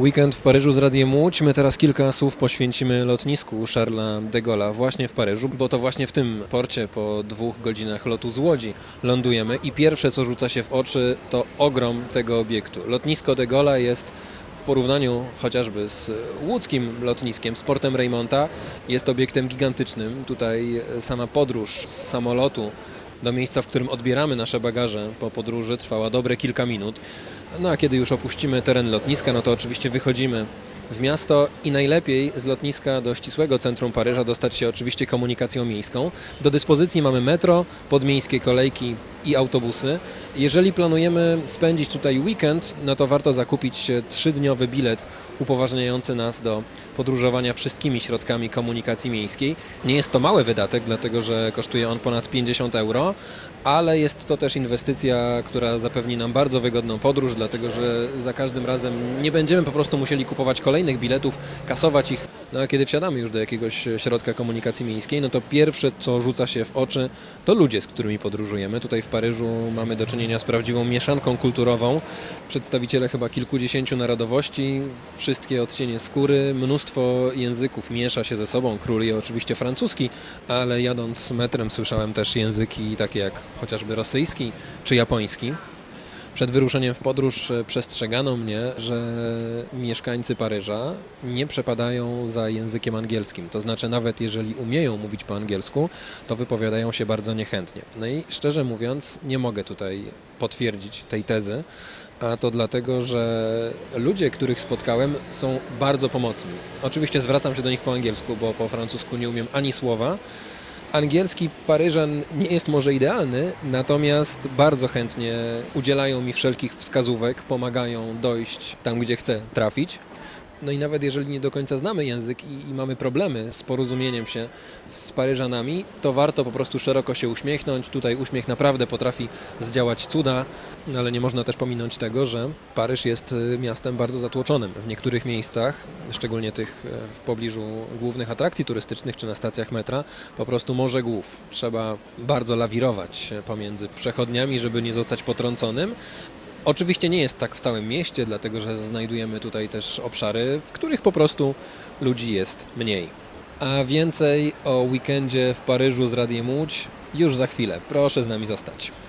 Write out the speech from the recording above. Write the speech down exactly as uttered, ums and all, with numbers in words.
Weekend w Paryżu z Radiem Łódź. My teraz kilka słów poświęcimy lotnisku Charlesa de Gaulle'a właśnie w Paryżu, bo to właśnie w tym porcie po dwóch godzinach lotu z Łodzi lądujemy i pierwsze, co rzuca się w oczy, to ogrom tego obiektu. Lotnisko de Gaulle'a jest w porównaniu chociażby z łódzkim lotniskiem, z portem Reymonta, jest obiektem gigantycznym. Tutaj sama podróż z samolotu do miejsca, w którym odbieramy nasze bagaże po podróży, trwała dobre kilka minut. No a kiedy już opuścimy teren lotniska, no to oczywiście wychodzimy w miasto i najlepiej z lotniska do ścisłego centrum Paryża dostać się oczywiście komunikacją miejską. Do dyspozycji mamy metro, podmiejskie kolejki i autobusy. Jeżeli planujemy spędzić tutaj weekend, no to warto zakupić trzydniowy bilet upoważniający nas do podróżowania wszystkimi środkami komunikacji miejskiej. Nie jest to mały wydatek, dlatego że kosztuje on ponad pięćdziesiąt euro, ale jest to też inwestycja, która zapewni nam bardzo wygodną podróż, dlatego że za każdym razem nie będziemy po prostu musieli kupować kolejnych biletów, kasować ich. No a kiedy wsiadamy już do jakiegoś środka komunikacji miejskiej, no to pierwsze, co rzuca się w oczy, to ludzie, z którymi podróżujemy. Tutaj w Paryżu mamy do czynienia z prawdziwą mieszanką kulturową. Przedstawiciele chyba kilkudziesięciu narodowości, wszystkie odcienie skóry, mnóstwo języków miesza się ze sobą. Króluje oczywiście francuski, ale jadąc metrem słyszałem też języki takie jak chociażby rosyjski czy japoński. Przed wyruszeniem w podróż przestrzegano mnie, że mieszkańcy Paryża nie przepadają za językiem angielskim. To znaczy nawet jeżeli umieją mówić po angielsku, to wypowiadają się bardzo niechętnie. No i szczerze mówiąc nie mogę tutaj potwierdzić tej tezy, a to dlatego, że ludzie, których spotkałem, są bardzo pomocni. Oczywiście zwracam się do nich po angielsku, bo po francusku nie umiem ani słowa. Angielski Paryżan nie jest może idealny, natomiast bardzo chętnie udzielają mi wszelkich wskazówek, pomagają dojść tam, gdzie chcę trafić. No i nawet jeżeli nie do końca znamy język i, i mamy problemy z porozumieniem się z Paryżanami, to warto po prostu szeroko się uśmiechnąć. Tutaj uśmiech naprawdę potrafi zdziałać cuda, no ale nie można też pominąć tego, że Paryż jest miastem bardzo zatłoczonym. W niektórych miejscach, szczególnie tych w pobliżu głównych atrakcji turystycznych czy na stacjach metra, po prostu morze głów. Trzeba bardzo lawirować pomiędzy przechodniami, żeby nie zostać potrąconym. Oczywiście nie jest tak w całym mieście, dlatego że znajdujemy tutaj też obszary, w których po prostu ludzi jest mniej. A więcej o weekendzie w Paryżu z Radiem Łódź już za chwilę. Proszę z nami zostać.